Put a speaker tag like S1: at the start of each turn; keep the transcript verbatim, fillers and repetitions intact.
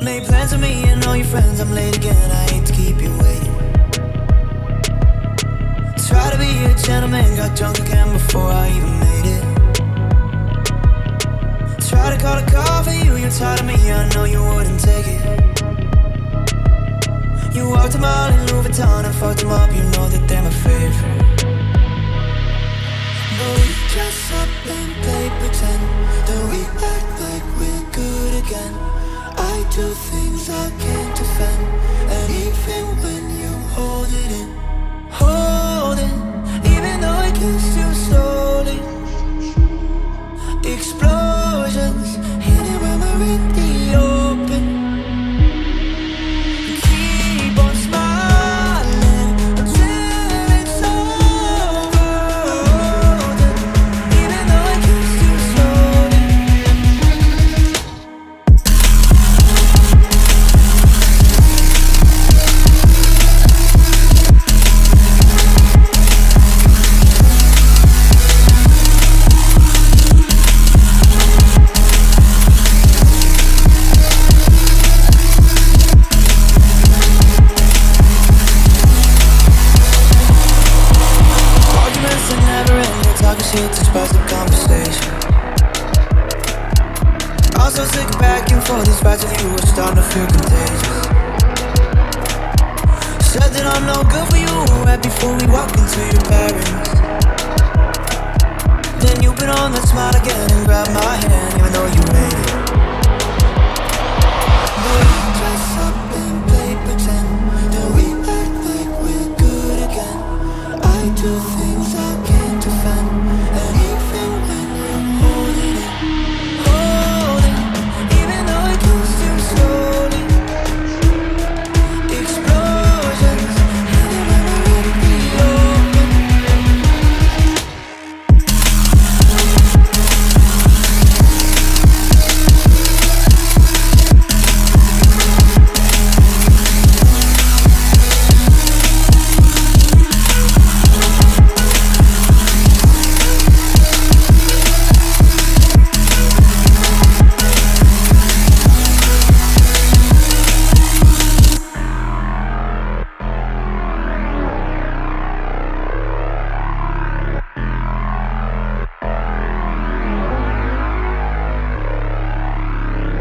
S1: Made plans with me and all your friends. I'm late again, I hate to keep you waiting. Try to be a gentleman, got drunk again before I even made it. Try to call a call for you, you're tired of me, I know you wouldn't take it. You walked a mile in Louis Vuitton and fucked them up, you know that they're my favorite. But we dress up and play pretend, then we act like we're good again. I do things I can't defend, and even when you hold it in, hold it, even though I kiss you slowly. Explosions, hit it when we're in the open. Keep on smiling until it's over, even though I kiss you slowly. Arguments that never end, you're talking shit to spice the conversation. Also sick of back and forth, these fights with you are starting to feel contagious. Said that I'm no good for you right before we walk into your parents. Then you put on that smile again and grab my hand, even though you hate it. But we dress up and play pretend, then we act like we're good again. I do things I can't